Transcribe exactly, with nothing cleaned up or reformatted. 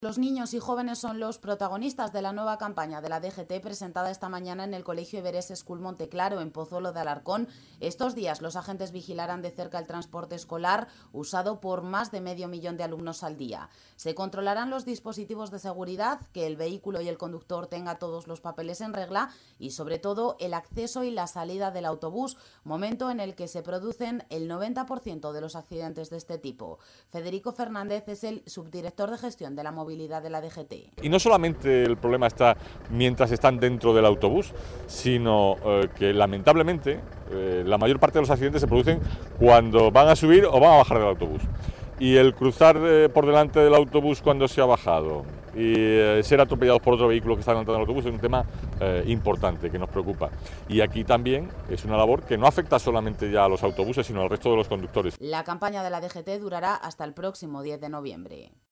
Los niños y jóvenes son los protagonistas de la nueva campaña de la D G T presentada esta mañana en el Colegio Everest School Monteclaro, en Pozuelo de Alarcón. Estos días los agentes vigilarán de cerca el transporte escolar usado por más de medio millón de alumnos al día. Se controlarán los dispositivos de seguridad, que el vehículo y el conductor tenga todos los papeles en regla y sobre todo el acceso y la salida del autobús, momento en el que se producen el noventa por ciento de los accidentes de este tipo. Federico Fernández es el subdirector de gestión de la movilidad de la D G T. Y no solamente el problema está mientras están dentro del autobús, sino eh, que lamentablemente eh, la mayor parte de los accidentes se producen cuando van a subir o van a bajar del autobús. Y el cruzar eh, por delante del autobús cuando se ha bajado y eh, ser atropellados por otro vehículo que está delante del autobús es un tema eh, importante que nos preocupa. Y aquí también es una labor que no afecta solamente ya a los autobuses, sino al resto de los conductores. La campaña de la D G T durará hasta el próximo diez de noviembre.